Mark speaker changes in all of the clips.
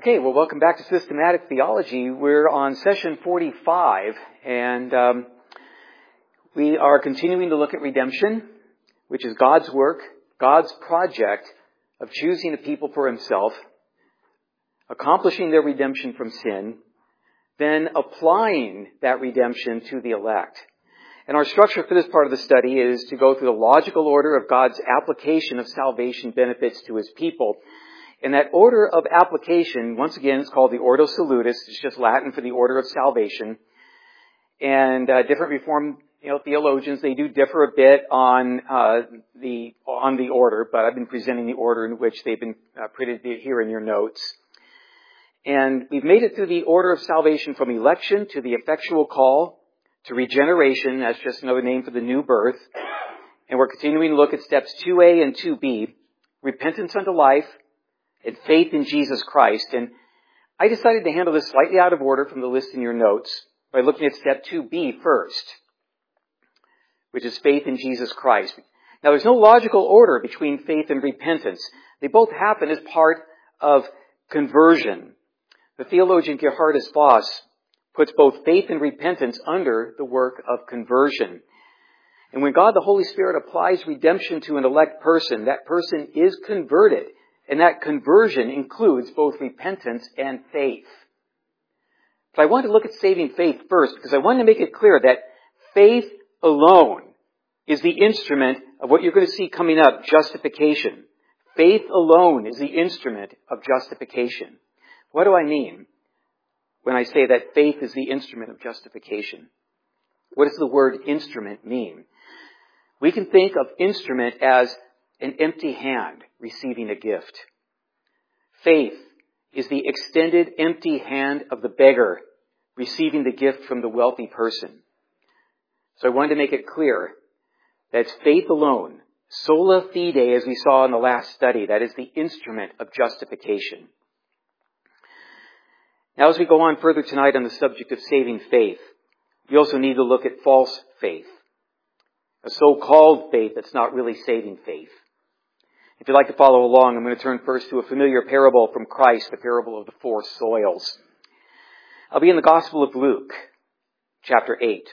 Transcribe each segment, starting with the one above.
Speaker 1: Okay, well, welcome back to Systematic Theology. We're on session 45, and we are continuing to look at redemption, which is God's work, God's project of choosing a people for himself, accomplishing their redemption from sin, then applying that redemption to the elect. And our structure for this part of the study is to go through the logical order of God's application of salvation benefits to his people. And that order of application, once again, is called the Ordo Salutis. It's just Latin for the order of salvation. And different Reformed theologians, they do differ a bit on the order, but I've been presenting the order in which they've been printed here in your notes. And we've made it through the order of salvation from election to the effectual call to regeneration. That's just another name for the new birth. And we're continuing to look at steps 2a and 2b, repentance unto life, and faith in Jesus Christ. And I decided to handle this slightly out of order from the list in your notes by looking at step 2b first, which is faith in Jesus Christ. Now, there's no logical order between faith and repentance. They both happen as part of conversion. The theologian Gerhardus Voss puts both faith and repentance under the work of conversion. And when God the Holy Spirit applies redemption to an elect person, that person is converted. And that conversion includes both repentance and faith. But I want to look at saving faith first because I want to make it clear that faith alone is the instrument of what you're going to see coming up, justification. Faith alone is the instrument of justification. What do I mean when I say that faith is the instrument of justification? What does the word instrument mean? We can think of instrument as an empty hand receiving a gift. Faith is the extended empty hand of the beggar receiving the gift from the wealthy person. So I wanted to make it clear that it's faith alone, sola fide, as we saw in the last study, that is the instrument of justification. Now, as we go on further tonight on the subject of saving faith, we also need to look at false faith, a so-called faith that's not really saving faith. If you'd like to follow along, I'm going to turn first to a familiar parable from Christ, the parable of the four soils. I'll be in the Gospel of Luke, chapter 8.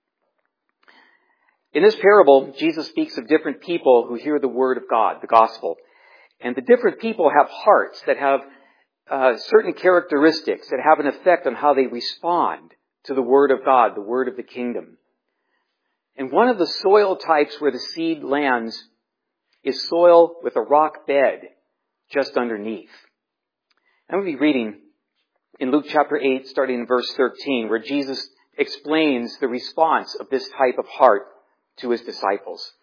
Speaker 1: In this parable, Jesus speaks of different people who hear the word of God, the gospel. And the different people have hearts that have certain characteristics that have an effect on how they respond to the word of God, the word of the kingdom. And one of the soil types where the seed lands is soil with a rock bed just underneath. I'm going to be reading in Luke chapter 8, starting in verse 13, where Jesus explains the response of this type of heart to his disciples.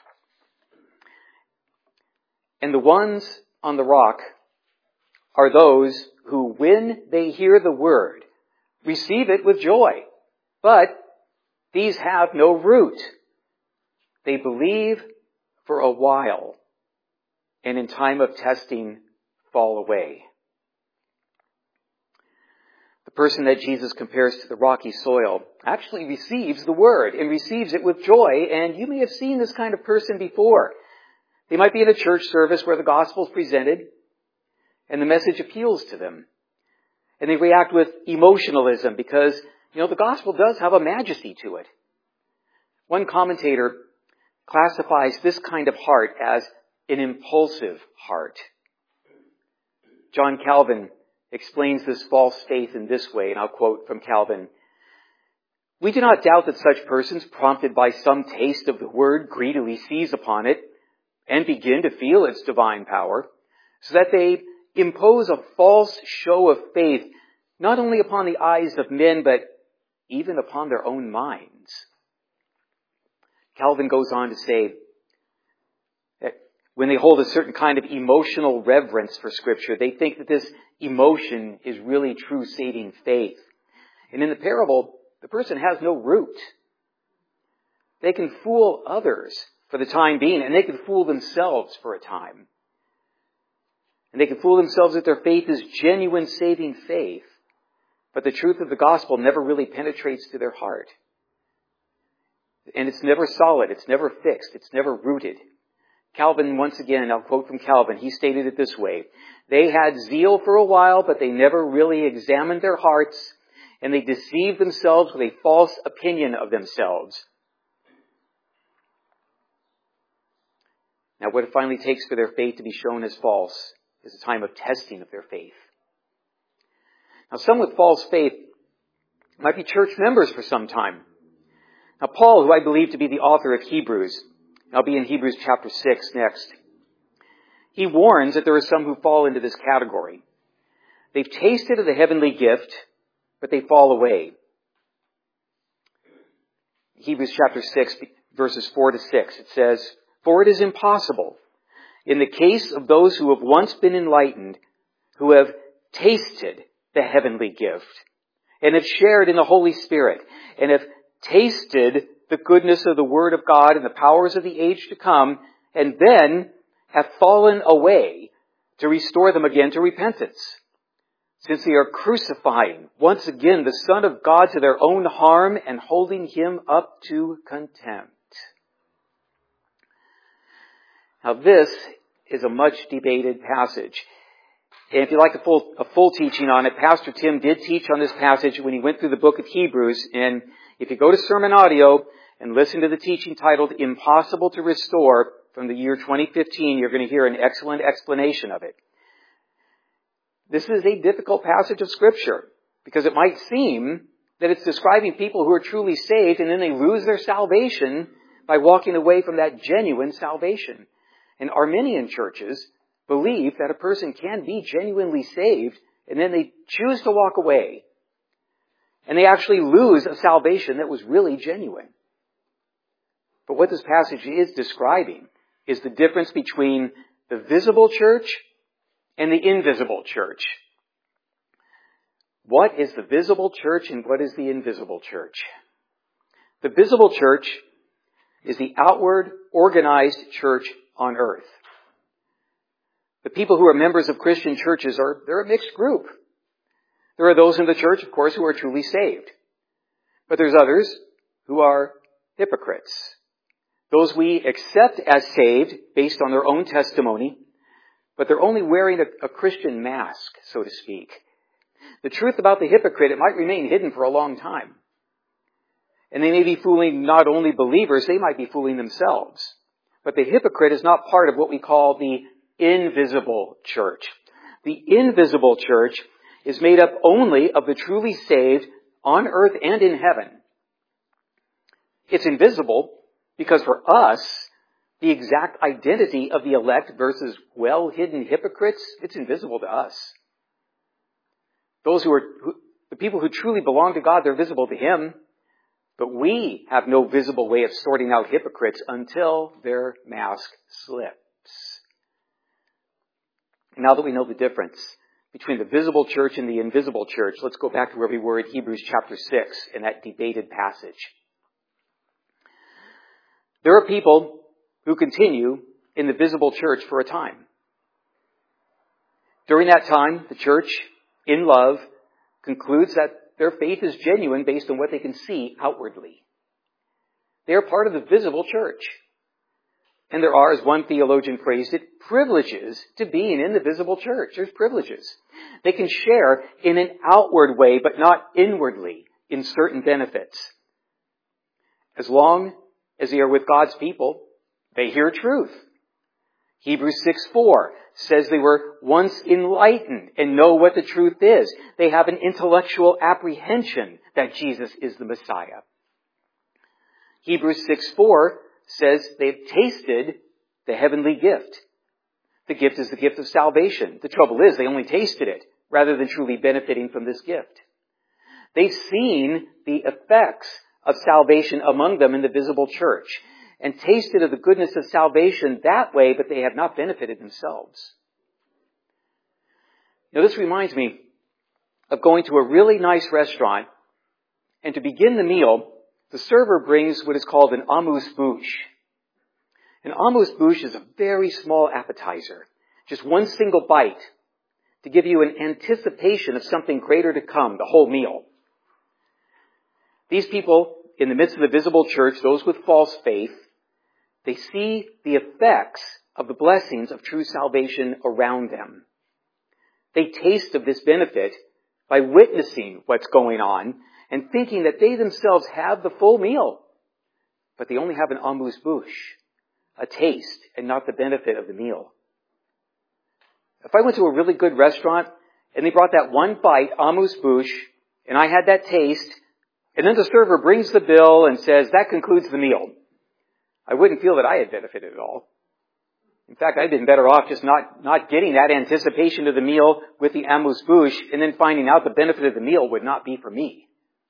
Speaker 1: And the ones on the rock are those who, when they hear the word, receive it with joy. But these have no root. They believe for a while, and in time of testing, fall away. The person that Jesus compares to the rocky soil actually receives the word and receives it with joy, and you may have seen this kind of person before. They might be in a church service where the gospel is presented, and the message appeals to them. And they react with emotionalism because, the gospel does have a majesty to it. One commentator classifies this kind of heart as an impulsive heart. John Calvin explains this false faith in this way, and I'll quote from Calvin. We do not doubt that such persons, prompted by some taste of the word, greedily seize upon it and begin to feel its divine power, so that they impose a false show of faith, not only upon the eyes of men, but even upon their own minds. Calvin goes on to say that when they hold a certain kind of emotional reverence for Scripture, they think that this emotion is really true saving faith. And in the parable, the person has no root. They can fool others for the time being, and they can fool themselves for a time. And they can fool themselves that their faith is genuine saving faith, but the truth of the gospel never really penetrates to their heart. And it's never solid, it's never fixed, it's never rooted. Calvin, once again, I'll quote from Calvin. He stated it this way: "They had zeal for a while, but they never really examined their hearts, and they deceived themselves with a false opinion of themselves." Now, what it finally takes for their faith to be shown as false is a time of testing of their faith. Now, some with false faith might be church members for some time. Now, Paul, who I believe to be the author of Hebrews, I'll be in Hebrews chapter 6 next, he warns that there are some who fall into this category. They've tasted of the heavenly gift, but they fall away. Hebrews chapter 6, verses 4 to 6, it says, "For it is impossible, in the case of those who have once been enlightened, who have tasted the heavenly gift, and have shared in the Holy Spirit, and have tasted the goodness of the Word of God and the powers of the age to come, and then have fallen away, to restore them again to repentance, since they are crucifying once again the Son of God to their own harm and holding Him up to contempt." Now this is a much debated passage. And if you'd like a full teaching on it, Pastor Tim did teach on this passage when he went through the book of Hebrews. And if you go to Sermon Audio and listen to the teaching titled "Impossible to Restore" from the year 2015, you're going to hear an excellent explanation of it. This is a difficult passage of Scripture because it might seem that it's describing people who are truly saved and then they lose their salvation by walking away from that genuine salvation. And Arminian churches believe that a person can be genuinely saved and then they choose to walk away. And they actually lose a salvation that was really genuine. But what this passage is describing is the difference between the visible church and the invisible church. What is the visible church and what is the invisible church? The visible church is the outward, organized church on earth. The people who are members of Christian churches they're a mixed group. There are those in the church, of course, who are truly saved. But there's others who are hypocrites. Those we accept as saved based on their own testimony, but they're only wearing a Christian mask, so to speak. The truth about the hypocrite, it might remain hidden for a long time. And they may be fooling not only believers, they might be fooling themselves. But the hypocrite is not part of what we call the invisible church. The invisible church is made up only of the truly saved on earth and in heaven. It's invisible because for us, the exact identity of the elect versus well-hidden hypocrites, it's invisible to us. The people who truly belong to God, they're visible to Him. But we have no visible way of sorting out hypocrites until their mask slips. Now that we know the difference between the visible church and the invisible church, let's go back to where we were in Hebrews chapter 6 in that debated passage. There are people who continue in the visible church for a time. During that time, the church, in love, concludes that their faith is genuine based on what they can see outwardly. They are part of the visible church. And there are, as one theologian phrased it, privileges to being in the visible church. There's privileges. They can share in an outward way, but not inwardly, in certain benefits. As long as they are with God's people, they hear truth. Hebrews 6:4 says they were once enlightened and know what the truth is. They have an intellectual apprehension that Jesus is the Messiah. Hebrews 6:4 says they've tasted the heavenly gift. The gift is the gift of salvation. The trouble is they only tasted it rather than truly benefiting from this gift. They've seen the effects of salvation among them in the visible church and tasted of the goodness of salvation that way, but they have not benefited themselves. Now this reminds me of going to a really nice restaurant, and to begin the meal, the server brings what is called an amuse-bouche. An amuse-bouche is a very small appetizer, just one single bite, to give you an anticipation of something greater to come, the whole meal. These people, in the midst of the visible church, those with false faith, they see the effects of the blessings of true salvation around them. They taste of this benefit by witnessing what's going on and thinking that they themselves have the full meal. But they only have an amuse-bouche, a taste, and not the benefit of the meal. If I went to a really good restaurant and they brought that one bite, amuse-bouche, and I had that taste, and then the server brings the bill and says, that concludes the meal, I wouldn't feel that I had benefited at all. In fact, I'd been better off just not getting that anticipation of the meal with the amuse-bouche and then finding out the benefit of the meal would not be for me.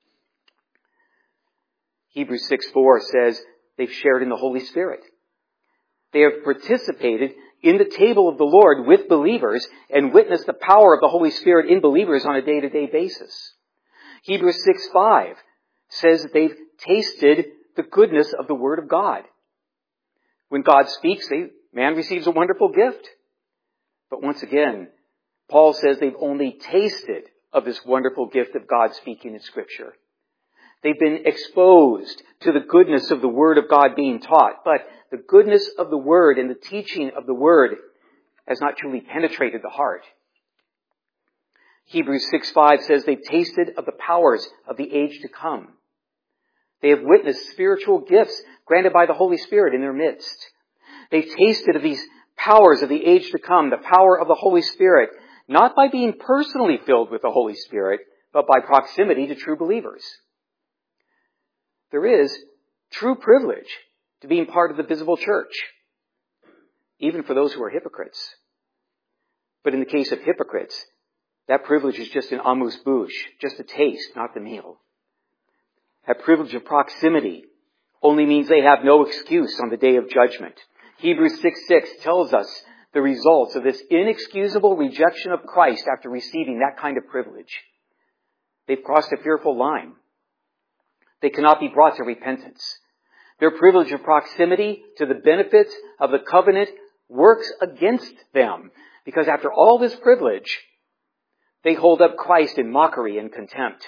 Speaker 1: Hebrews 6:4 says they've shared in the Holy Spirit. They have participated in the table of the Lord with believers and witnessed the power of the Holy Spirit in believers on a day-to-day basis. Hebrews 6:5 says that they've tasted the goodness of the Word of God. When God speaks, man receives a wonderful gift. But once again, Paul says they've only tasted of this wonderful gift of God speaking in Scripture. They've been exposed to the goodness of the Word of God being taught, but the goodness of the Word and the teaching of the Word has not truly penetrated the heart. Hebrews 6:5 says they've tasted of the powers of the age to come. They have witnessed spiritual gifts granted by the Holy Spirit in their midst. They've tasted of these powers of the age to come, the power of the Holy Spirit, not by being personally filled with the Holy Spirit, but by proximity to true believers. There is true privilege to being part of the visible church, even for those who are hypocrites. But in the case of hypocrites, that privilege is just an amuse-bouche, just a taste, not the meal. That privilege of proximity only means they have no excuse on the day of judgment. Hebrews 6:6 tells us the results of this inexcusable rejection of Christ after receiving that kind of privilege. They've crossed a fearful line. They cannot be brought to repentance. Their privilege of proximity to the benefits of the covenant works against them, because after all this privilege, they hold up Christ in mockery and contempt.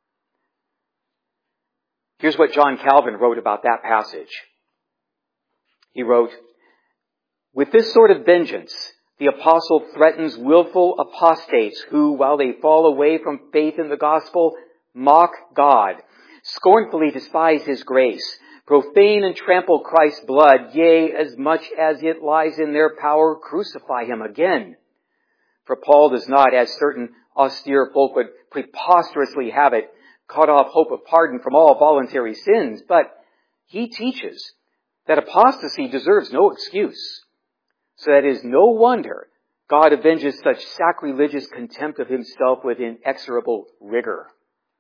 Speaker 1: Here's what John Calvin wrote about that passage. He wrote, "With this sort of vengeance, the apostle threatens willful apostates who, while they fall away from faith in the gospel, mock God, scornfully despise His grace, profane and trample Christ's blood, yea, as much as it lies in their power, crucify Him again. For Paul does not, as certain austere folk would preposterously have it, cut off hope of pardon from all voluntary sins, but he teaches that apostasy deserves no excuse. So that it is no wonder God avenges such sacrilegious contempt of Himself with inexorable rigor."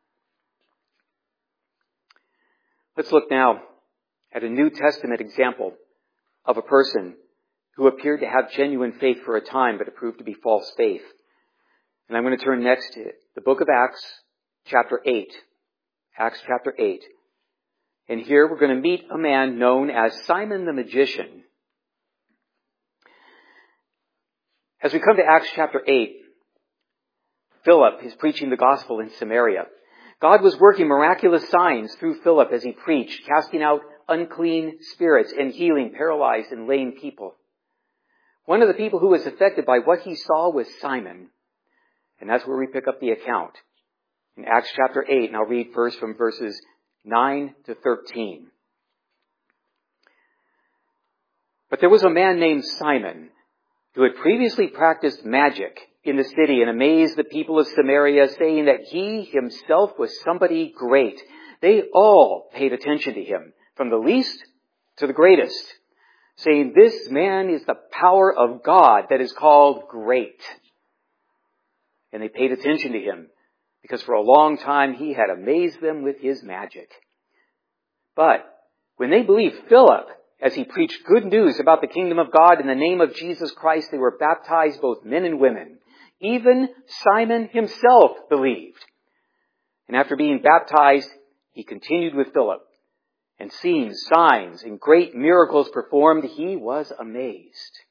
Speaker 1: Let's look now at a New Testament example of a person who appeared to have genuine faith for a time, but it proved to be false faith. And I'm going to turn next to the book of Acts, chapter 8. Acts chapter 8. And here we're going to meet a man known as Simon the Magician. As we come to Acts chapter 8, Philip is preaching the gospel in Samaria. God was working miraculous signs through Philip as he preached, casting out unclean spirits and healing paralyzed and lame people. One of the people who was affected by what he saw was Simon. And that's where we pick up the account. In Acts chapter 8, and I'll read first from verses 9 to 13. "But there was a man named Simon who had previously practiced magic in the city and amazed the people of Samaria, saying that he himself was somebody great. They all paid attention to him, from the least to the greatest, saying, 'This man is the power of God that is called great.' And they paid attention to him, because for a long time he had amazed them with his magic. But when they believed Philip, as he preached good news about the kingdom of God in the name of Jesus Christ, they were baptized, both men and women. Even Simon himself believed. And after being baptized, he continued with Philip. And seeing signs and great miracles performed, he was amazed."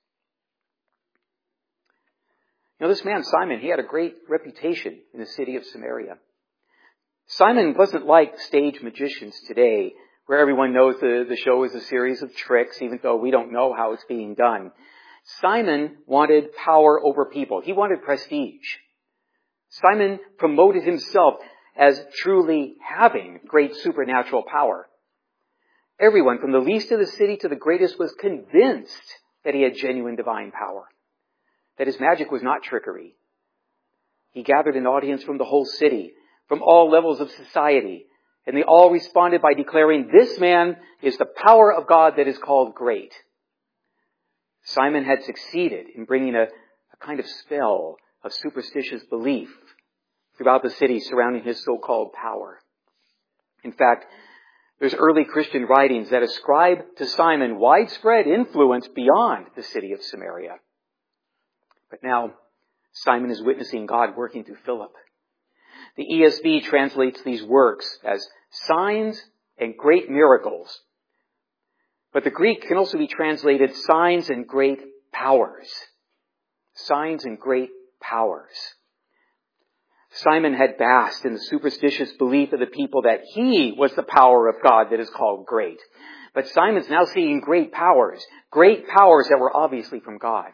Speaker 1: You know, this man Simon, he had a great reputation in the city of Samaria. Simon wasn't like stage magicians today, where everyone knows the show is a series of tricks, even though we don't know how it's being done. Simon wanted power over people. He wanted prestige. Simon promoted himself as truly having great supernatural power. Everyone, from the least of the city to the greatest, was convinced that he had genuine divine power, that his magic was not trickery. He gathered an audience from the whole city, from all levels of society, and they all responded by declaring, "This man is the power of God that is called great." Simon had succeeded in bringing a kind of spell of superstitious belief throughout the city surrounding his so-called power. In fact, there's early Christian writings that ascribe to Simon widespread influence beyond the city of Samaria. But now, Simon is witnessing God working through Philip. The ESV translates these works as signs and great miracles. But the Greek can also be translated signs and great powers. Signs and great powers. Simon had basked in the superstitious belief of the people that he was the power of God that is called great. But Simon's now seeing great powers that were obviously from God.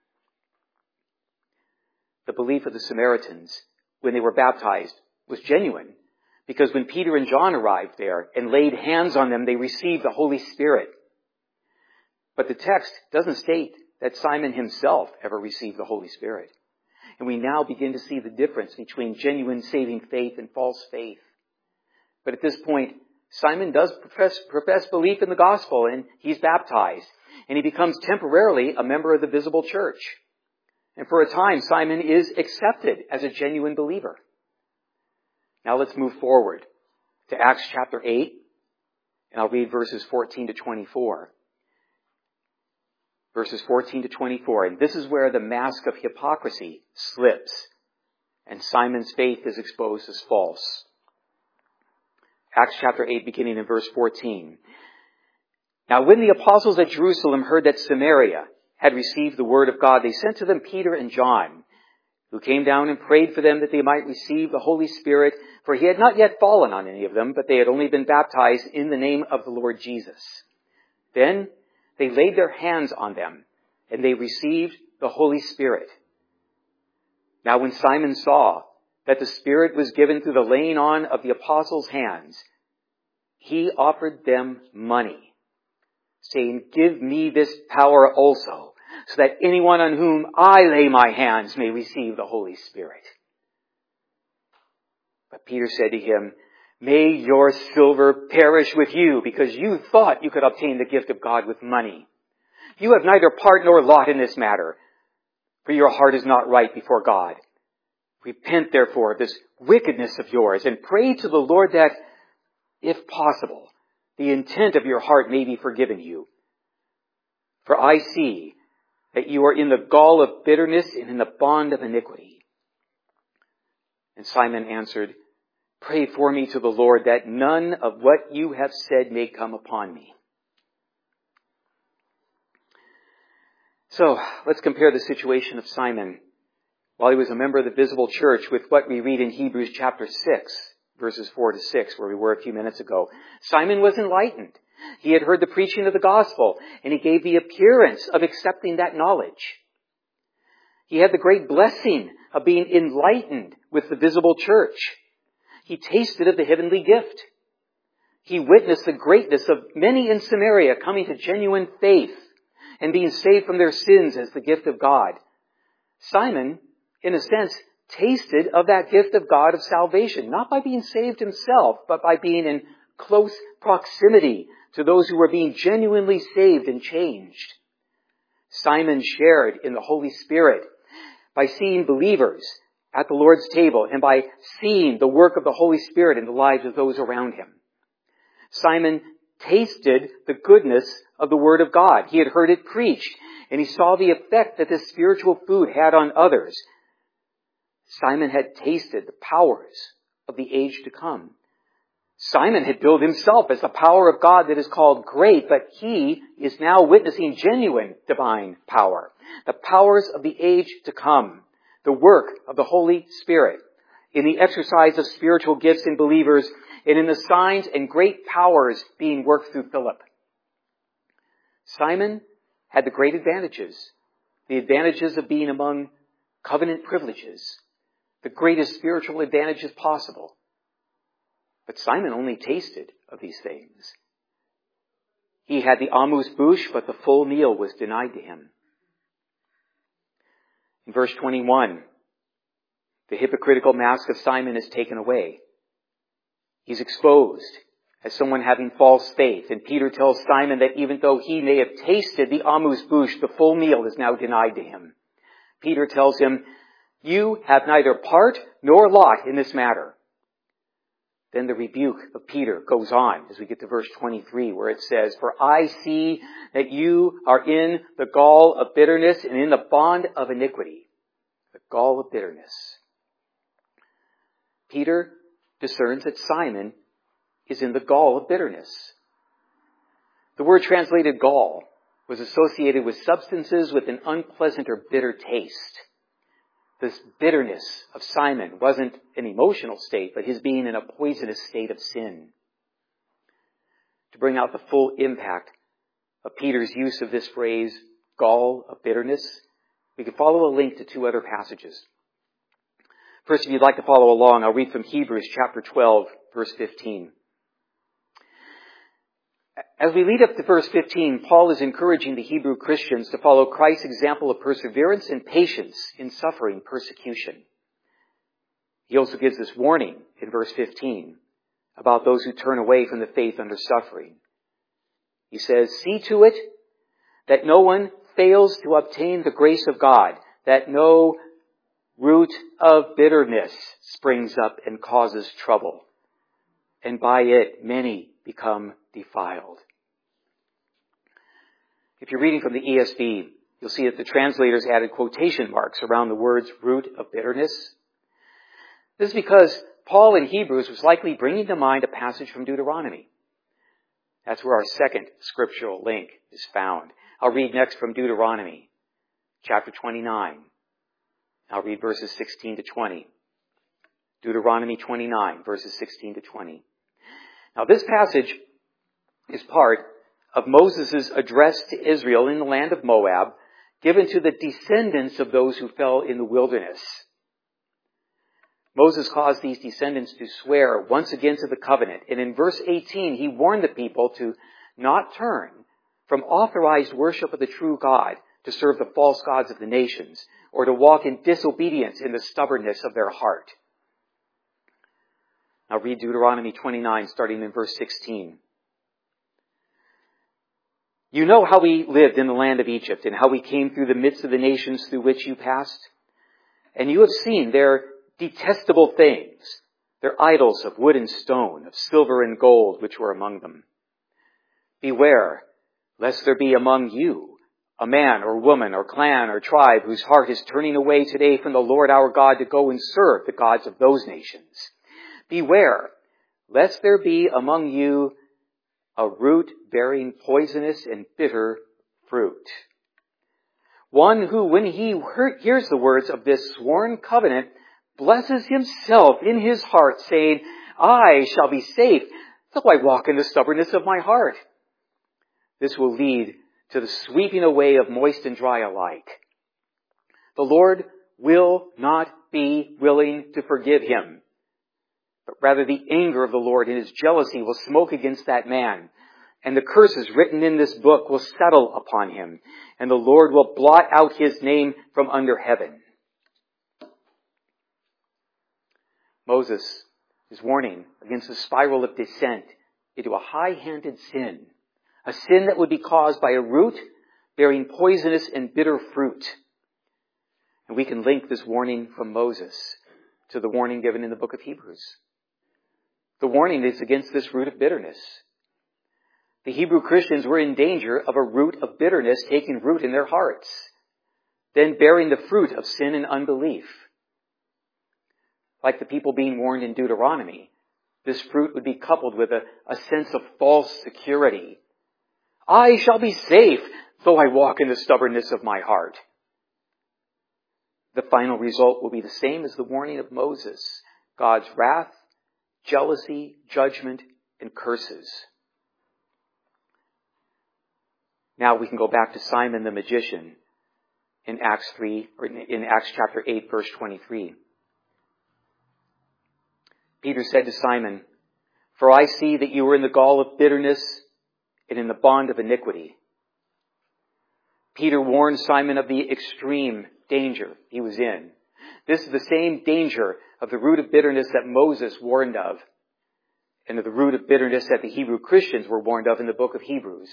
Speaker 1: The belief of the Samaritans when they were baptized was genuine, because when Peter and John arrived there and laid hands on them, they received the Holy Spirit. But the text doesn't state that Simon himself ever received the Holy Spirit. And we now begin to see the difference between genuine saving faith and false faith. But at this point, Simon does profess belief in the gospel, and he's baptized. And he becomes temporarily a member of the visible church. And for a time, Simon is accepted as a genuine believer. Now let's move forward to Acts chapter 8, and I'll read verses 14 to 24. Verses 14 to 24, and this is where the mask of hypocrisy slips, and Simon's faith is exposed as false. Acts chapter 8, beginning in verse 14. Now when the apostles at Jerusalem heard that Samaria had received the word of God, they sent to them Peter and John, who came down and prayed for them that they might receive the Holy Spirit, for he had not yet fallen on any of them, but they had only been baptized in the name of the Lord Jesus. Then they laid their hands on them, and they received the Holy Spirit. Now when Simon saw that the Spirit was given through the laying on of the apostles' hands, he offered them money, saying, "Give me this power also, so that anyone on whom I lay my hands may receive the Holy Spirit." But Peter said to him, "May your silver perish with you, because you thought you could obtain the gift of God with money. You have neither part nor lot in this matter, for your heart is not right before God. Repent, therefore, of this wickedness of yours, and pray to the Lord that, if possible, the intent of your heart may be forgiven you. For I see that you are in the gall of bitterness and in the bond of iniquity." And Simon answered, "Pray for me to the Lord that none of what you have said may come upon me." So, let's compare the situation of Simon while he was a member of the visible church with what we read in Hebrews chapter 6, verses 4 to 6, where we were a few minutes ago. Simon was enlightened. He had heard the preaching of the gospel, and he gave the appearance of accepting that knowledge. He had the great blessing of being enlightened with the visible church. He tasted of the heavenly gift. He witnessed the greatness of many in Samaria coming to genuine faith and being saved from their sins as the gift of God. Simon, in a sense, tasted of that gift of God of salvation, not by being saved himself, but by being in close proximity to those who were being genuinely saved and changed. Simon shared in the Holy Spirit by seeing believers at the Lord's table and by seeing the work of the Holy Spirit in the lives of those around him. Simon tasted the goodness of the Word of God. He had heard it preached, and he saw the effect that this spiritual food had on others. Simon had tasted the powers of the age to come. Simon had billed himself as the power of God that is called great, but he is now witnessing genuine divine power. The powers of the age to come. The work of the Holy Spirit in the exercise of spiritual gifts in believers and in the signs and great powers being worked through Philip. Simon had the great advantages. The advantages of being among covenant privileges. The greatest spiritual advantages possible. But Simon only tasted of these things. He had the amuse bouche, but the full meal was denied to him. In verse 21, the hypocritical mask of Simon is taken away. He's exposed as someone having false faith. And Peter tells Simon that even though he may have tasted the amuse bouche, the full meal is now denied to him. Peter tells him, "You have neither part nor lot in this matter." Then the rebuke of Peter goes on as we get to verse 23, where it says, "For I see that you are in the gall of bitterness and in the bond of iniquity." The gall of bitterness. Peter discerns that Simon is in the gall of bitterness. The word translated gall was associated with substances with an unpleasant or bitter taste. This bitterness of Simon wasn't an emotional state, but his being in a poisonous state of sin. To bring out the full impact of Peter's use of this phrase, gall of bitterness, we can follow a link to two other passages. First, if you'd like to follow along, I'll read from Hebrews chapter 12, verse 15. As we lead up to verse 15, Paul is encouraging the Hebrew Christians to follow Christ's example of perseverance and patience in suffering persecution. He also gives this warning in verse 15 about those who turn away from the faith under suffering. He says, "See to it that no one fails to obtain the grace of God, that no root of bitterness springs up and causes trouble, and by it many become defiled." If you're reading from the ESV, you'll see that the translators added quotation marks around the words root of bitterness. This is because Paul in Hebrews was likely bringing to mind a passage from Deuteronomy. That's where our second scriptural link is found. I'll read next from Deuteronomy, chapter 29. I'll read verses 16 to 20. Deuteronomy 29, verses 16 to 20. Now this passage is part of Moses' address to Israel in the land of Moab, given to the descendants of those who fell in the wilderness. Moses caused these descendants to swear once again to the covenant. And in verse 18, he warned the people to not turn from authorized worship of the true God to serve the false gods of the nations, or to walk in disobedience in the stubbornness of their heart. Now read Deuteronomy 29, starting in verse 16. "You know how we lived in the land of Egypt, and how we came through the midst of the nations through which you passed. And you have seen their detestable things, their idols of wood and stone, of silver and gold, which were among them. Beware, lest there be among you a man or woman or clan or tribe whose heart is turning away today from the Lord our God to go and serve the gods of those nations. Beware, lest there be among you a root bearing poisonous and bitter fruit. One who, when he hears the words of this sworn covenant, blesses himself in his heart, saying, I shall be safe, though I walk in the stubbornness of my heart. This will lead to the sweeping away of moist and dry alike. The Lord will not be willing to forgive him, but rather the anger of the Lord and his jealousy will smoke against that man, and the curses written in this book will settle upon him, and the Lord will blot out his name from under heaven." Moses is warning against the spiral of descent into a high-handed sin, a sin that would be caused by a root bearing poisonous and bitter fruit. And we can link this warning from Moses to the warning given in the book of Hebrews. The warning is against this root of bitterness. The Hebrew Christians were in danger of a root of bitterness taking root in their hearts, then bearing the fruit of sin and unbelief. Like the people being warned in Deuteronomy, this fruit would be coupled with a sense of false security. I shall be safe, though I walk in the stubbornness of my heart. The final result will be the same as the warning of Moses: God's wrath, jealousy, judgment, and curses. Now we can go back to Simon the magician in Acts chapter 8, verse 23. Peter said to Simon, "For I see that you are in the gall of bitterness and in the bond of iniquity." Peter warned Simon of the extreme danger he was in. This is the same danger of the root of bitterness that Moses warned of, and of the root of bitterness that the Hebrew Christians were warned of in the book of Hebrews.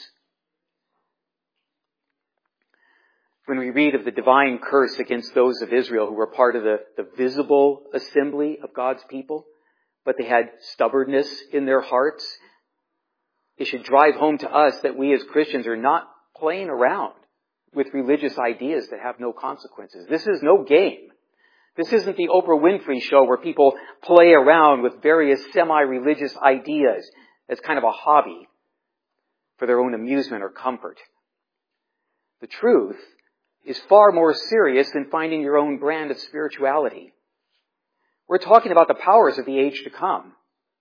Speaker 1: When we read of the divine curse against those of Israel who were part of the visible assembly of God's people, but they had stubbornness in their hearts, it should drive home to us that we as Christians are not playing around with religious ideas that have no consequences. This is no game. This isn't the Oprah Winfrey show where people play around with various semi-religious ideas as kind of a hobby for their own amusement or comfort. The truth is far more serious than finding your own brand of spirituality. We're talking about the powers of the age to come.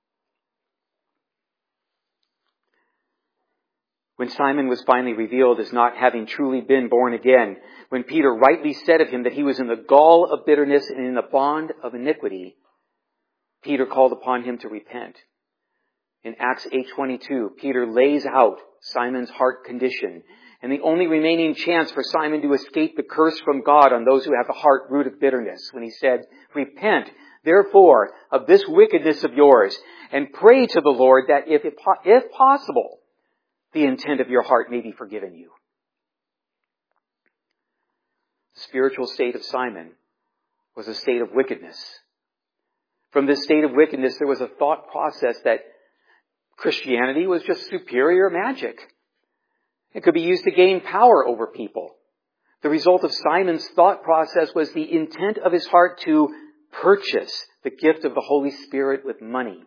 Speaker 1: When Simon was finally revealed as not having truly been born again, when Peter rightly said of him that he was in the gall of bitterness and in the bond of iniquity, Peter called upon him to repent. In Acts 8:22, Peter lays out Simon's heart condition and the only remaining chance for Simon to escape the curse from God on those who have the heart root of bitterness, when he said, "Repent, therefore, of this wickedness of yours, and pray to the Lord that if possible, the intent of your heart may be forgiven you." The spiritual state of Simon was a state of wickedness. From this state of wickedness, there was a thought process that Christianity was just superior magic. It could be used to gain power over people. The result of Simon's thought process was the intent of his heart to purchase the gift of the Holy Spirit with money.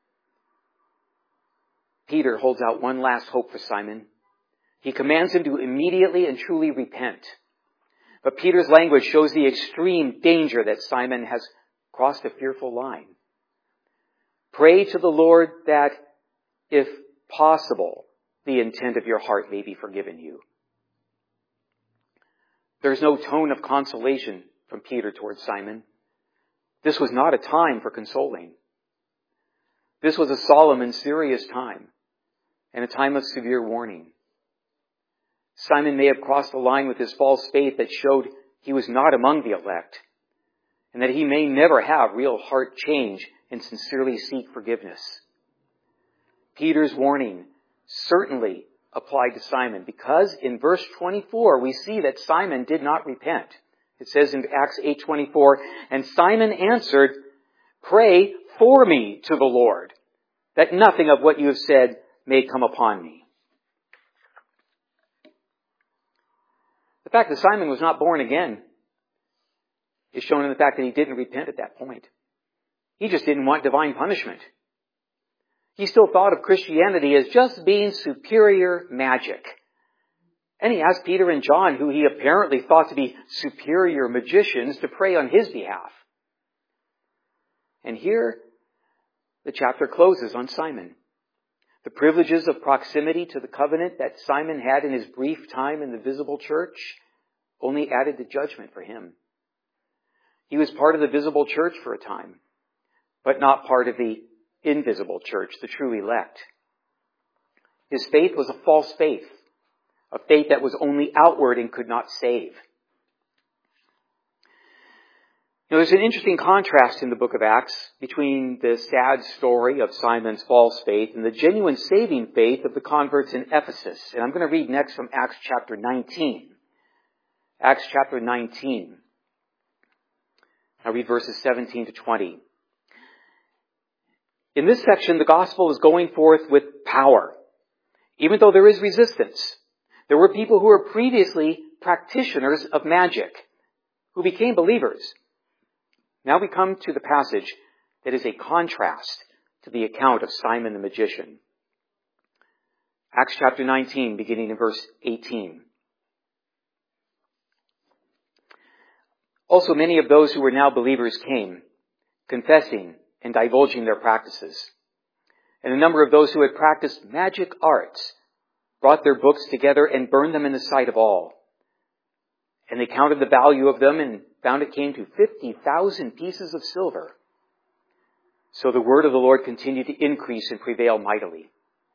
Speaker 1: Peter holds out one last hope for Simon. He commands him to immediately and truly repent. But Peter's language shows the extreme danger that Simon has crossed a fearful line. Pray to the Lord that, if possible, the intent of your heart may be forgiven you. There's no tone of consolation from Peter towards Simon. This was not a time for consoling. This was a solemn and serious time, and a time of severe warning. Simon may have crossed the line with his false faith that showed he was not among the elect, and that he may never have real heart change and sincerely seek forgiveness. Peter's warning certainly applied to Simon, because in verse 24 we see that Simon did not repent. It says in Acts 8:24, "And Simon answered, 'Pray for me to the Lord, that nothing of what you have said may come upon me.'" The fact that Simon was not born again is shown in the fact that he didn't repent at that point. He just didn't want divine punishment. He still thought of Christianity as just being superior magic. And he asked Peter and John, who he apparently thought to be superior magicians, to pray on his behalf. And here, the chapter closes on Simon. The privileges of proximity to the covenant that Simon had in his brief time in the visible church only added to judgment for him. He was part of the visible church for a time, but not part of the invisible church, the true elect. His faith was a false faith, a faith that was only outward and could not save. Now, there's an interesting contrast in the book of Acts between the sad story of Simon's false faith and the genuine saving faith of the converts in Ephesus. And I'm going to read next from Acts chapter 19. Acts chapter 19. I'll read verses 17 to 20. In this section, the gospel is going forth with power, even though there is resistance. There were people who were previously practitioners of magic, who became believers. Now we come to the passage that is a contrast to the account of Simon the magician. Acts chapter 19, beginning in verse 18. "Also many of those who were now believers came, confessing and divulging their practices. And a number of those who had practiced magic arts brought their books together and burned them in the sight of all. And they counted the value of them and found it came to 50,000 pieces of silver. So the word of the Lord continued to increase and prevail mightily.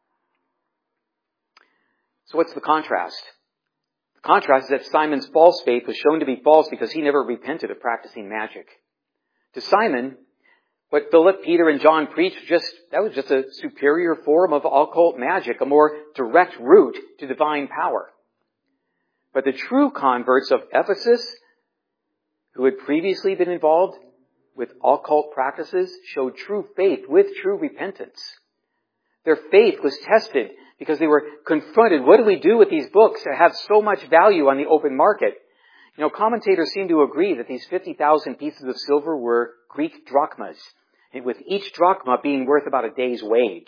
Speaker 1: So what's the contrast? The contrast is that Simon's false faith was shown to be false because he never repented of practicing magic. To Simon, what Philip, Peter, and John preached, that was just a superior form of occult magic, a more direct route to divine power. But the true converts of Ephesus, who had previously been involved with occult practices, showed true faith with true repentance. Their faith was tested because they were confronted. What do we do with these books that have so much value on the open market? You know, commentators seem to agree that these 50,000 pieces of silver were Greek drachmas, with each drachma being worth about a day's wage.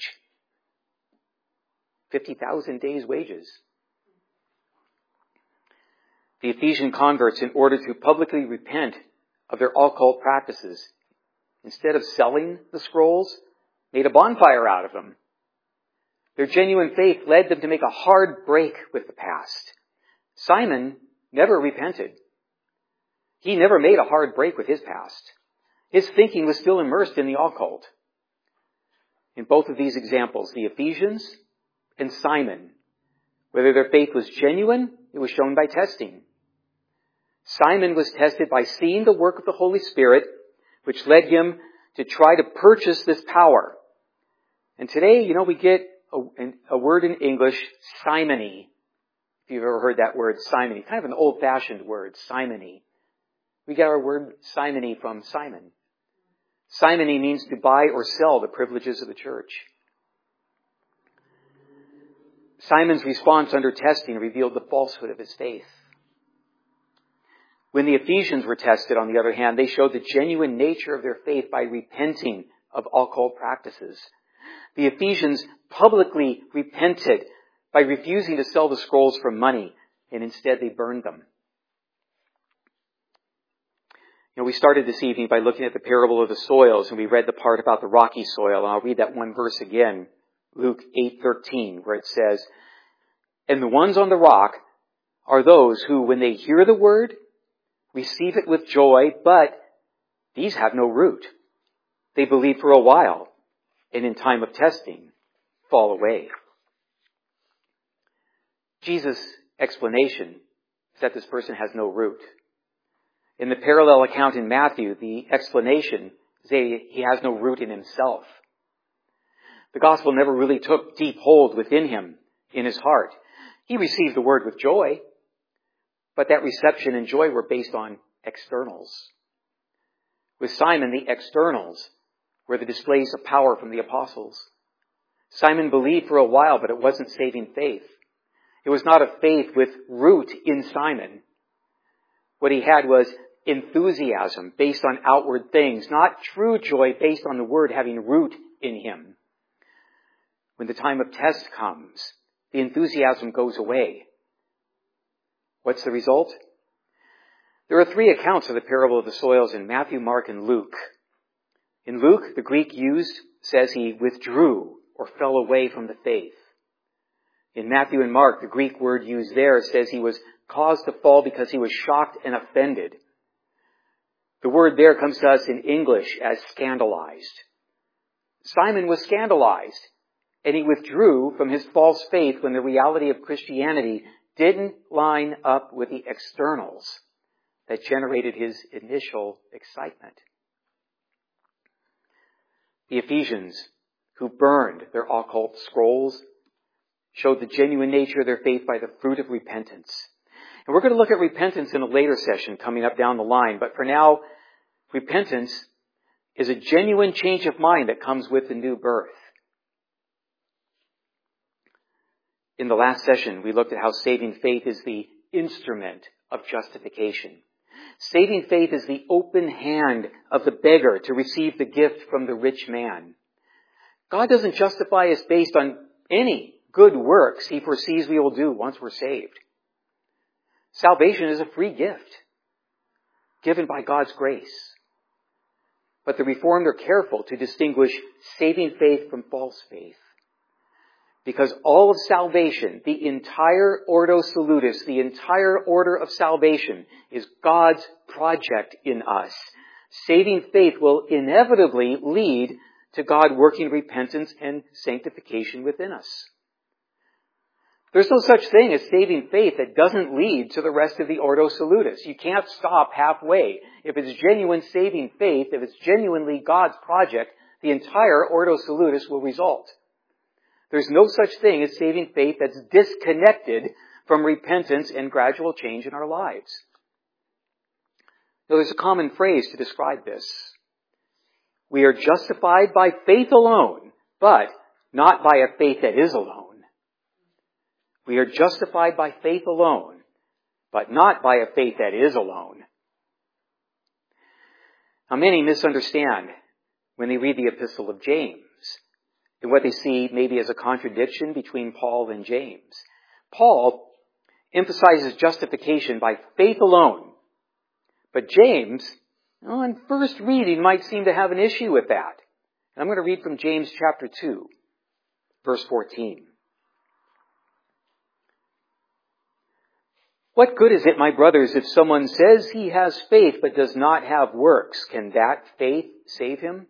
Speaker 1: 50,000 days' wages. The Ephesian converts, in order to publicly repent of their occult practices, instead of selling the scrolls, made a bonfire out of them. Their genuine faith led them to make a hard break with the past. Simon never repented. He never made a hard break with his past. His thinking was still immersed in the occult. In both of these examples, the Ephesians and Simon, whether their faith was genuine, it was shown by testing. Simon was tested by seeing the work of the Holy Spirit, which led him to try to purchase this power. And today, we get a word in English, simony. If you've ever heard that word, simony. Kind of an old-fashioned word, simony. We get our word simony from Simon. Simony means to buy or sell the privileges of the church. Simon's response under testing revealed the falsehood of his faith. When the Ephesians were tested, on the other hand, they showed the genuine nature of their faith by repenting of occult practices. The Ephesians publicly repented by refusing to sell the scrolls for money, and instead they burned them. We started this evening by looking at the parable of the soils, and we read the part about the rocky soil, and I'll read that one verse again, Luke 8:13, where it says, "And the ones on the rock are those who, when they hear the word, receive it with joy, but these have no root. They believe for a while, and in time of testing, fall away." Jesus' explanation is that this person has no root. In the parallel account in Matthew, the explanation is that he has no root in himself. The gospel never really took deep hold within him, in his heart. He received the word with joy, but that reception and joy were based on externals. With Simon, the externals were the displays of power from the apostles. Simon believed for a while, but it wasn't saving faith. It was not a faith with root in Simon. What he had was enthusiasm based on outward things, not true joy based on the word having root in him. When the time of test comes, the enthusiasm goes away. What's the result? There are 3 accounts of the parable of the soils in Matthew, Mark, and Luke. In Luke, the Greek used says he withdrew or fell away from the faith. In Matthew and Mark, the Greek word used there says he was caused to fall because he was shocked and offended. The word there comes to us in English as scandalized. Simon was scandalized, and he withdrew from his false faith when the reality of Christianity didn't line up with the externals that generated his initial excitement. The Ephesians, who burned their occult scrolls, showed the genuine nature of their faith by the fruit of repentance. And we're going to look at repentance in a later session coming up down the line. But for now, repentance is a genuine change of mind that comes with the new birth. In the last session, we looked at how saving faith is the instrument of justification. Saving faith is the open hand of the beggar to receive the gift from the rich man. God doesn't justify us based on any good works he foresees we will do once we're saved. Salvation is a free gift given by God's grace. But the Reformed are careful to distinguish saving faith from false faith. Because all of salvation, the entire Ordo Salutis, the entire order of salvation, is God's project in us. Saving faith will inevitably lead to God working repentance and sanctification within us. There's no such thing as saving faith that doesn't lead to the rest of the Ordo Salutis. You can't stop halfway. If it's genuine saving faith, if it's genuinely God's project, the entire Ordo Salutis will result. There's no such thing as saving faith that's disconnected from repentance and gradual change in our lives. Now, there's a common phrase to describe this. We are justified by faith alone, but not by a faith that is alone. We are justified by faith alone, but not by a faith that is alone. Now, many misunderstand when they read the Epistle of James and what they see maybe as a contradiction between Paul and James. Paul emphasizes justification by faith alone, but James, on first reading, might seem to have an issue with that. And I'm going to read from James chapter 2, verse 14. What good is it, my brothers, if someone says he has faith but does not have works? Can that faith save him?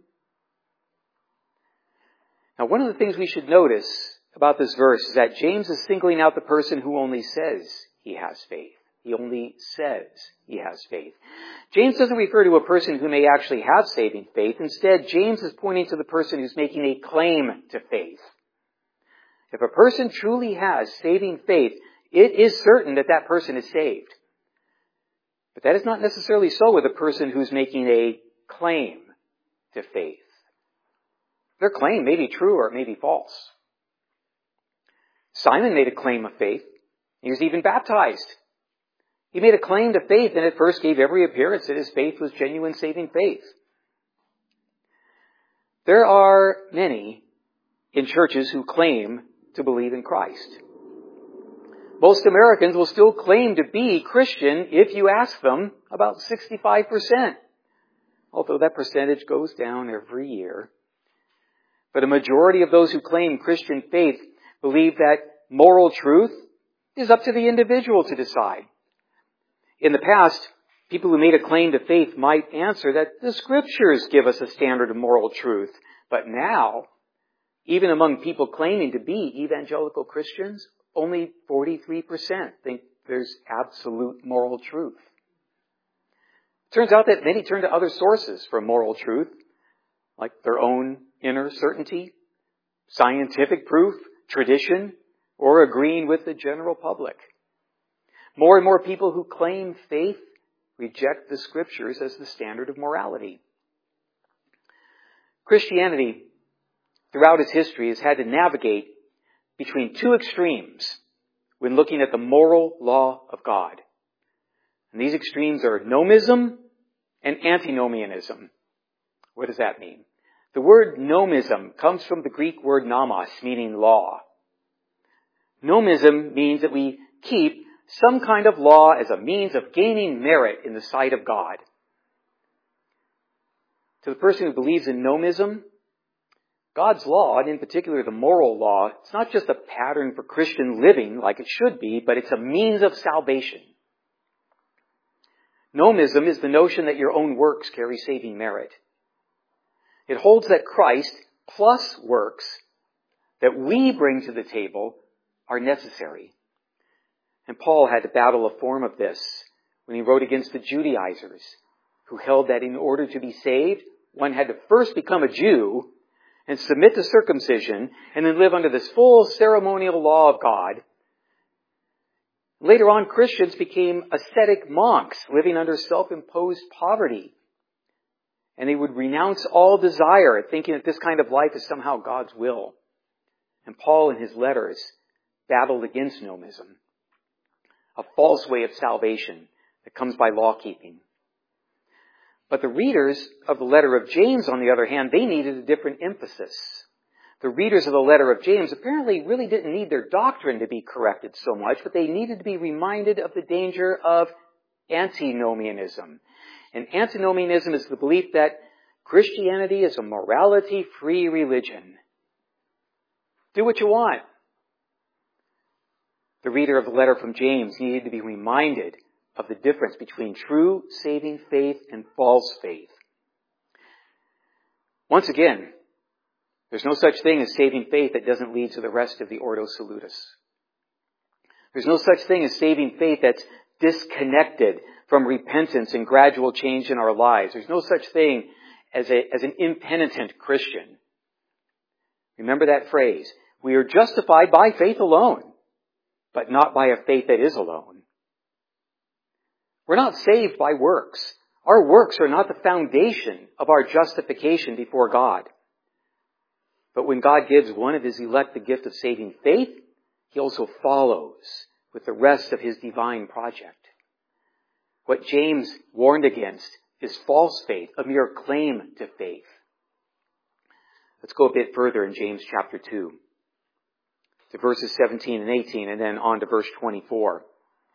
Speaker 1: Now, one of the things we should notice about this verse is that James is singling out the person who only says he has faith. He only says he has faith. James doesn't refer to a person who may actually have saving faith. Instead, James is pointing to the person who's making a claim to faith. If a person truly has saving faith, it is certain that that person is saved. But that is not necessarily so with a person who's making a claim to faith. Their claim may be true or it may be false. Simon made a claim of faith. He was even baptized. He made a claim to faith and at first gave every appearance that his faith was genuine saving faith. There are many in churches who claim to believe in Christ. Most Americans will still claim to be Christian if you ask them, about 65%. Although that percentage goes down every year. But a majority of those who claim Christian faith believe that moral truth is up to the individual to decide. In the past, people who made a claim to faith might answer that the Scriptures give us a standard of moral truth. But now, even among people claiming to be evangelical Christians, only 43% think there's absolute moral truth. It turns out that many turn to other sources for moral truth, like their own inner certainty, scientific proof, tradition, or agreeing with the general public. More and more people who claim faith reject the Scriptures as the standard of morality. Christianity, throughout its history, has had to navigate between two extremes when looking at the moral law of God. And these extremes are nomism and antinomianism. What does that mean? The word nomism comes from the Greek word nomos, meaning law. Nomism means that we keep some kind of law as a means of gaining merit in the sight of God. To the person who believes in nomism, God's law, and in particular the moral law, it's not just a pattern for Christian living like it should be, but it's a means of salvation. Nomism is the notion that your own works carry saving merit. It holds that Christ plus works that we bring to the table are necessary. And Paul had to battle a form of this when he wrote against the Judaizers, who held that in order to be saved, one had to first become a Jew and submit to circumcision, and then live under this full ceremonial law of God. Later on, Christians became ascetic monks, living under self-imposed poverty. And they would renounce all desire, thinking that this kind of life is somehow God's will. And Paul, in his letters, battled against nomism, a false way of salvation that comes by law-keeping. But the readers of the letter of James, on the other hand, they needed a different emphasis. The readers of the letter of James apparently really didn't need their doctrine to be corrected so much, but they needed to be reminded of the danger of antinomianism. And antinomianism is the belief that Christianity is a morality-free religion. Do what you want. The reader of the letter from James needed to be reminded of the difference between true saving faith and false faith. Once again, there's no such thing as saving faith that doesn't lead to the rest of the Ordo Salutis. There's no such thing as saving faith that's disconnected from repentance and gradual change in our lives. There's no such thing as an impenitent Christian. Remember that phrase. We are justified by faith alone, but not by a faith that is alone. We're not saved by works. Our works are not the foundation of our justification before God. But when God gives one of His elect the gift of saving faith, He also follows with the rest of His divine project. What James warned against is false faith, a mere claim to faith. Let's go a bit further in James chapter 2 to verses 17 and 18 and then on to verse 24.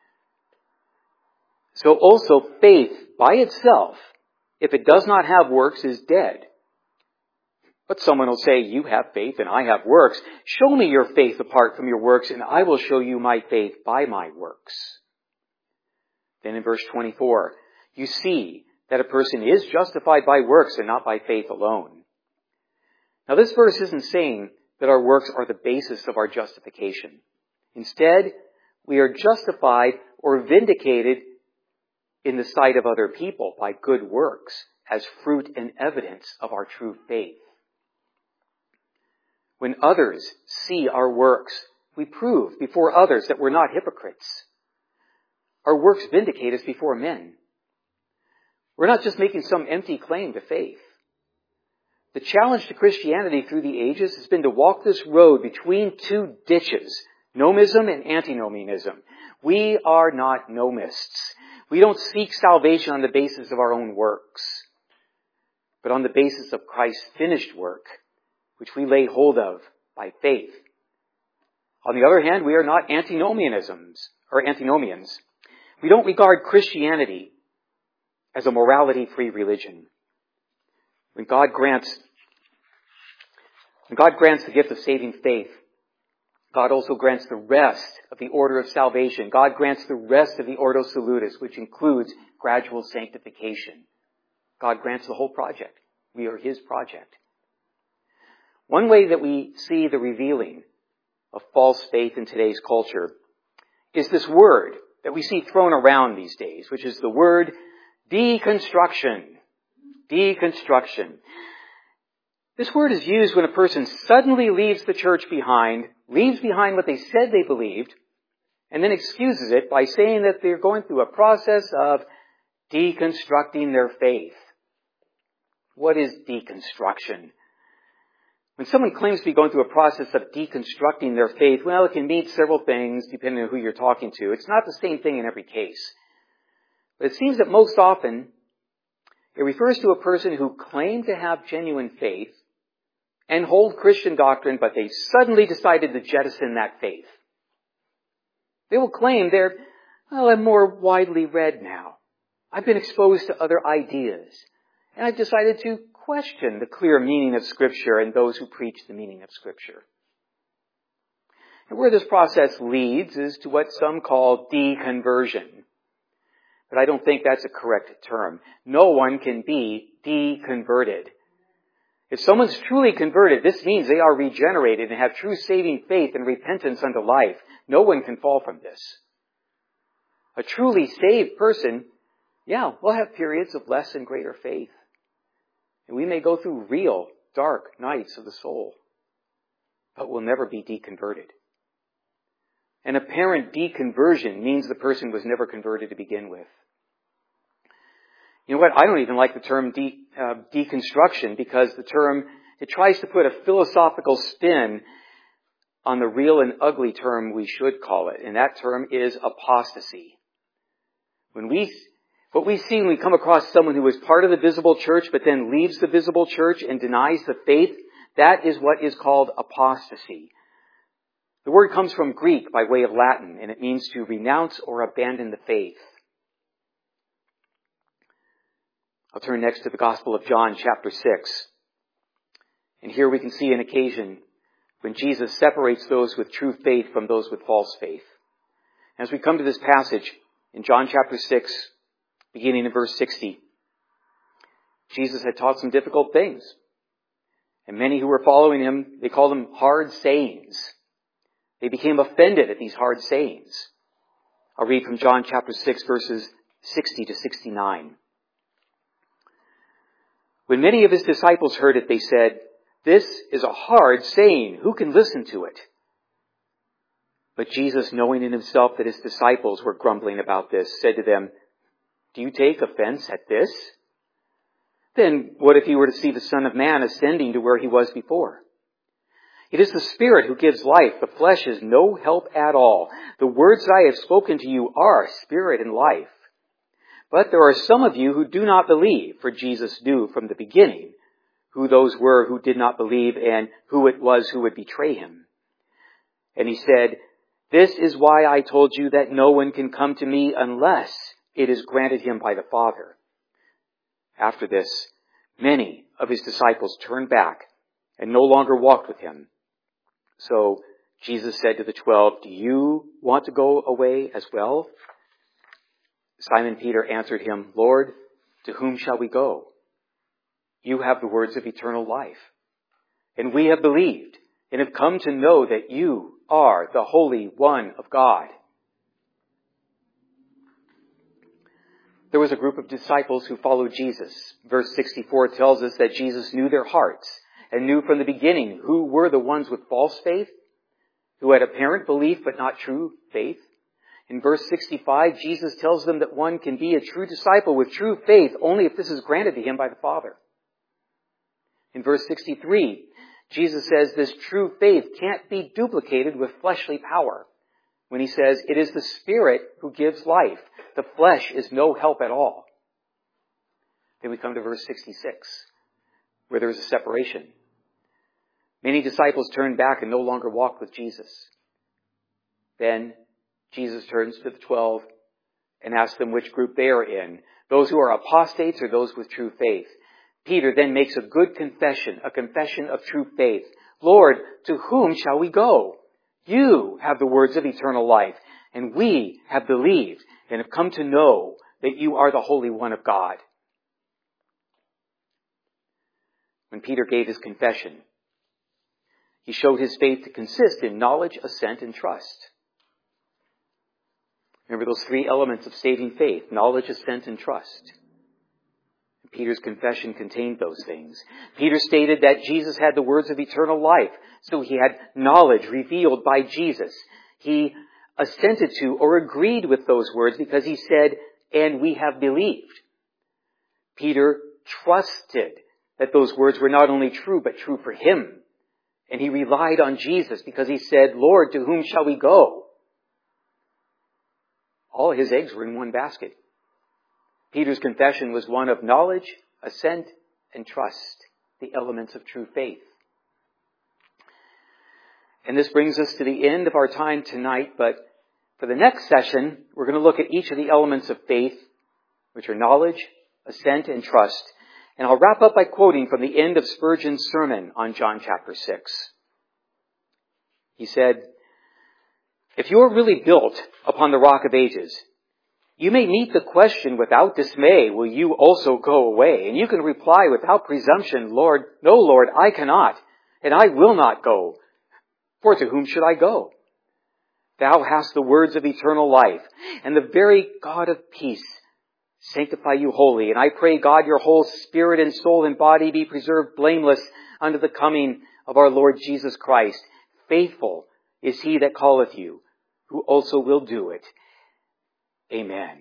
Speaker 1: So also faith by itself, if it does not have works, is dead. But someone will say, you have faith and I have works. Show me your faith apart from your works and I will show you my faith by my works. Then in verse 24, you see that a person is justified by works and not by faith alone. Now this verse isn't saying that our works are the basis of our justification. Instead, we are justified or vindicated in the sight of other people by good works as fruit and evidence of our true faith. When others see our works, we prove before others that we're not hypocrites. Our works vindicate us before men. We're not just making some empty claim to faith. The challenge to Christianity through the ages has been to walk this road between two ditches, nomism and antinomianism. We are not nomists. We don't seek salvation on the basis of our own works, but on the basis of Christ's finished work, which we lay hold of by faith. On the other hand, we are not antinomians. We don't regard Christianity as a morality-free religion. When God grants the gift of saving faith, God also grants the rest of the order of salvation. God grants the rest of the Ordo Salutis, which includes gradual sanctification. God grants the whole project. We are His project. One way that we see the revealing of false faith in today's culture is this word that we see thrown around these days, which is the word deconstruction. Deconstruction. This word is used when a person suddenly leaves the church behind, leaves behind what they said they believed, and then excuses it by saying that they're going through a process of deconstructing their faith. What is deconstruction? When someone claims to be going through a process of deconstructing their faith, well, it can mean several things depending on who you're talking to. It's not the same thing in every case. But it seems that most often it refers to a person who claimed to have genuine faith and hold Christian doctrine, but they suddenly decided to jettison that faith. They will claim I'm more widely read now. I've been exposed to other ideas. And I've decided to question the clear meaning of Scripture and those who preach the meaning of Scripture. And where this process leads is to what some call deconversion. But I don't think that's a correct term. No one can be deconverted. If someone's truly converted, this means they are regenerated and have true saving faith and repentance unto life. No one can fall from this. A truly saved person, will have periods of less and greater faith. And we may go through real dark nights of the soul, but we'll never be deconverted. An apparent deconversion means the person was never converted to begin with. You know what? I don't even like the term deconstruction because the term, it tries to put a philosophical spin on the real and ugly term we should call it. And that term is apostasy. What we see when we come across someone who is part of the visible church but then leaves the visible church and denies the faith, that is what is called apostasy. The word comes from Greek by way of Latin, and it means to renounce or abandon the faith. I'll turn next to the Gospel of John, chapter 6. And here we can see an occasion when Jesus separates those with true faith from those with false faith. As we come to this passage in John chapter 6, beginning in verse 60, Jesus had taught some difficult things. And many who were following him, they called them hard sayings. They became offended at these hard sayings. I'll read from John chapter 6, verses 60 to 69. When many of his disciples heard it, they said, "This is a hard saying. Who can listen to it?" But Jesus, knowing in himself that his disciples were grumbling about this, said to them, "Do you take offense at this? Then what if you were to see the Son of Man ascending to where he was before? It is the Spirit who gives life. The flesh is no help at all. The words I have spoken to you are spirit and life. But there are some of you who do not believe," for Jesus knew from the beginning who those were who did not believe and who it was who would betray him. And he said, "This is why I told you that no one can come to me unless it is granted him by the Father." After this, many of his disciples turned back and no longer walked with him. So Jesus said to the 12, "Do you want to go away as well?" Simon Peter answered him, "Lord, to whom shall we go? You have the words of eternal life. And we have believed and have come to know that you are the Holy One of God." There was a group of disciples who followed Jesus. Verse 64 tells us that Jesus knew their hearts and knew from the beginning who were the ones with false faith, who had apparent belief but not true faith. In verse 65, Jesus tells them that one can be a true disciple with true faith only if this is granted to him by the Father. In verse 63, Jesus says this true faith can't be duplicated with fleshly power when he says, "It is the Spirit who gives life. The flesh is no help at all." Then we come to verse 66, where there is a separation. Many disciples turned back and no longer walked with Jesus. Then Jesus turns to the 12 and asks them which group they are in, those who are apostates or those with true faith. Peter then makes a good confession, a confession of true faith. "Lord, to whom shall we go? You have the words of eternal life, and we have believed and have come to know that you are the Holy One of God." When Peter gave his confession, he showed his faith to consist in knowledge, assent, and trust. Remember those three elements of saving faith: knowledge, assent, and trust. Peter's confession contained those things. Peter stated that Jesus had the words of eternal life, so he had knowledge revealed by Jesus. He assented to or agreed with those words because he said, "And we have believed." Peter trusted that those words were not only true, but true for him. And he relied on Jesus because he said, "Lord, to whom shall we go?" All his eggs were in one basket. Peter's confession was one of knowledge, assent, and trust, the elements of true faith. And this brings us to the end of our time tonight, but for the next session, we're going to look at each of the elements of faith, which are knowledge, assent, and trust. And I'll wrap up by quoting from the end of Spurgeon's sermon on John chapter 6. He said, "If you are really built upon the rock of ages, you may meet the question without dismay, 'Will you also go away?' And you can reply without presumption, 'Lord, no, Lord, I cannot, and I will not go. For to whom should I go? Thou hast the words of eternal life, and the very God of peace sanctify you wholly. And I pray, God, your whole spirit and soul and body be preserved blameless unto the coming of our Lord Jesus Christ. Faithful is he that calleth you, who also will do it. Amen."